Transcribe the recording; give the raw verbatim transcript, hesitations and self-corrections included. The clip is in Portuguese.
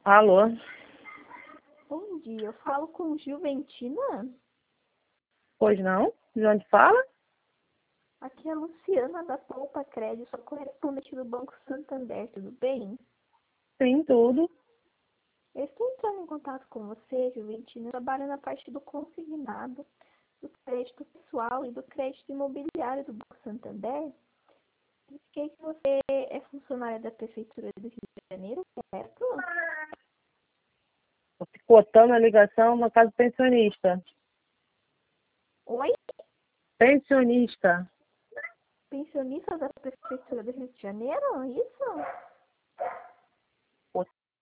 Alô? Bom dia, eu falo com Juventina. Pois não? De onde fala? Aqui é a Luciana da Poupa Crédito, sou correspondente do Banco Santander, tudo bem? Sim, tudo. Eu estou entrando em contato com você, Juventina. Eu trabalho na parte do consignado, do crédito pessoal e do crédito imobiliário do Banco Santander. Verifiquei que você é funcionária da Prefeitura do Rio de Janeiro, certo? Picotando a ligação na casa pensionista. Oi? Pensionista. Pensionista da Prefeitura do Rio de Janeiro? Isso?